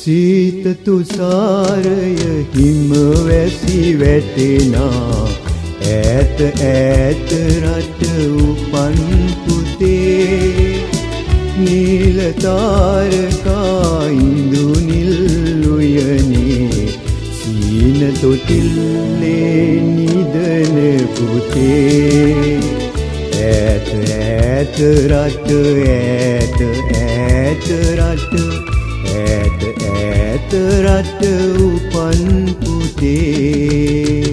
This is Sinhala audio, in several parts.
සීත තුසාරය හිම වැසි වැටෙනා ඈත ඈත රට උපන් පුතේ නීල තාරකා ඉඳුනිල් උයනේ සීන තොටිල්ලේ නිදන පුතේ ඈත ඈත රට ඈත ඈත රට ඈත ඈත රට උපන් පුතේ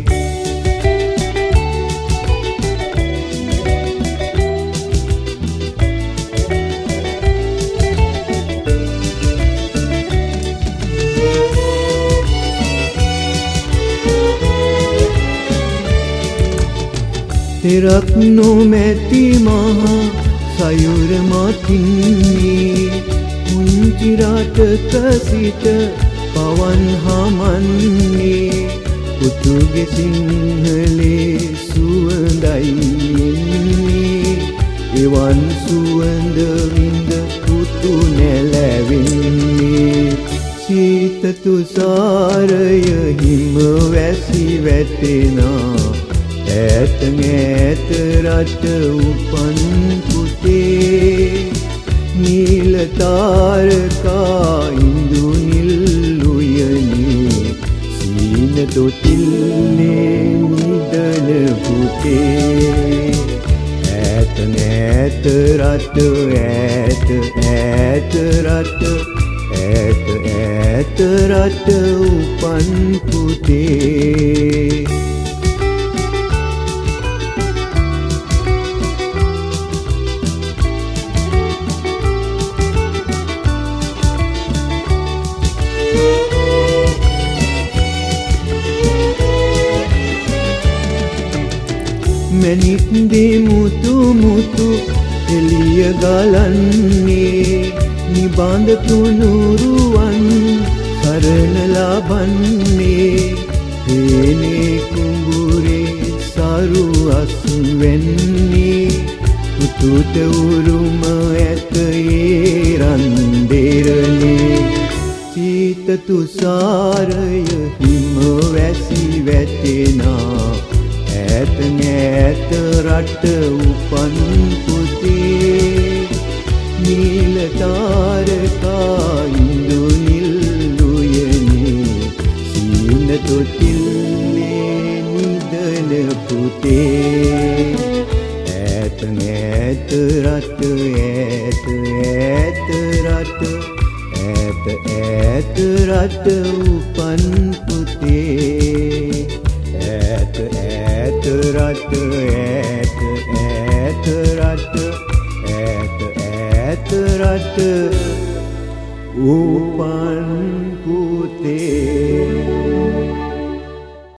තෙරක් නොමැති මහා සයුර මතින්නේ පුංචි රටක සිට පවන් හමන්නේ පුතුගේ සිංහලේ සුවඳයි එන්නේ එවන් සුවඳ විඳ පුතු නැලවෙන්නේ සීත තුසාරය හිම වැසි වැටෙනා ඈත ඈත රට උපන් පුතේ නීල තාරකා ඉඳුනිල් උයනේ සීන තොටිල්ලේ නිදන පුතේ ඈත ඈත රට ඈත ඈත රට ඈත ඈත රට උපන් පුතේ මැණික් දෙමුතු මුතු එළිය ගලන්නේ නිබඳ තුනුරුවන් කරන ලබන්නේ හේනේ කුඹුරේ සරු අසු වෙන්නේ පුතුට උරුම ඇත ඒ රන් දෙරනේ සීත තුසාරය හිම වැසි වැටෙනා ඈත ඈත රට උපන් පුතේ නීල තාරකා ඉඳුනිල් උයනේ සීන තොටිල්ලේ නිදන පුතේ ඈත ඈත රට ඈත ඈත රට ඈත ඈත රට උපන් පුතේ ඈත ඈත රට ඈත ඈත රට ඈත ඈත රට උපන් පුතේ